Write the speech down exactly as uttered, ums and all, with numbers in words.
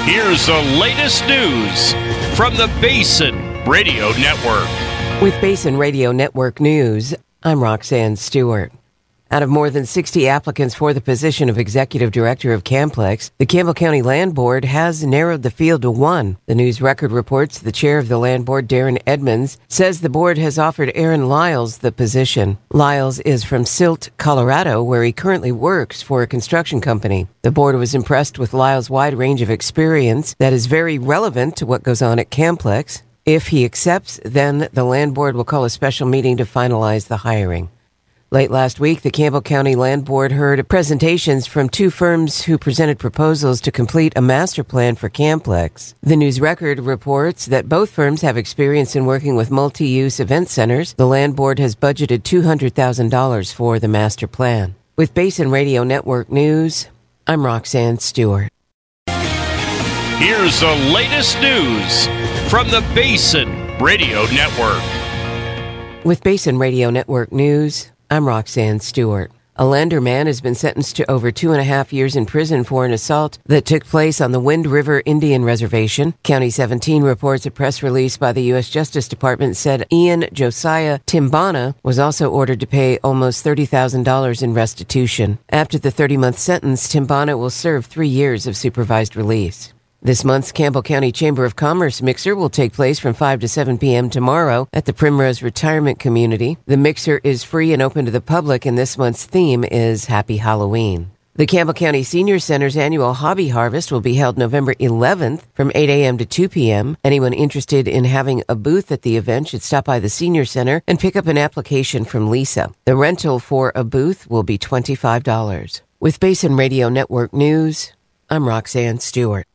Here's the latest news from the Basin Radio Network. With Basin Radio Network News, I'm Roxanne Stewart. Out of more than sixty applicants for the position of Executive Director of Camplex, the Campbell County Land Board has narrowed the field to one. The News Record reports the chair of the Land Board, Darren Edmonds, says the board has offered Aaron Lyles the position. Lyles is from Silt, Colorado, where he currently works for a construction company. The board was impressed with Lyles' wide range of experience that is very relevant to what goes on at Camplex. If he accepts, then the Land Board will call a special meeting to finalize the hiring. Late last week, the Campbell County Land Board heard presentations from two firms who presented proposals to complete a master plan for Camplex. The News Record reports that both firms have experience in working with multi-use event centers. The Land Board has budgeted two hundred thousand dollars for the master plan. With Basin Radio Network News, I'm Roxanne Stewart. Here's the latest news from the Basin Radio Network. With Basin Radio Network News, I'm Roxanne Stewart. A Lander man has been sentenced to over two and a half years in prison for an assault that took place on the Wind River Indian Reservation. County seventeen reports a press release by the U S Justice Department said Ian Josiah Timbana was also ordered to pay almost thirty thousand dollars in restitution. After the thirty-month sentence, Timbana will serve three years of supervised release. This month's Campbell County Chamber of Commerce Mixer will take place from five to seven p.m. tomorrow at the Primrose Retirement Community. The Mixer is free and open to the public, and this month's theme is Happy Halloween. The Campbell County Senior Center's annual Hobby Harvest will be held November eleventh from eight a.m. to two p.m. Anyone interested in having a booth at the event should stop by the Senior Center and pick up an application from Lisa. The rental for a booth will be twenty-five dollars. With Basin Radio Network News, I'm Roxanne Stewart.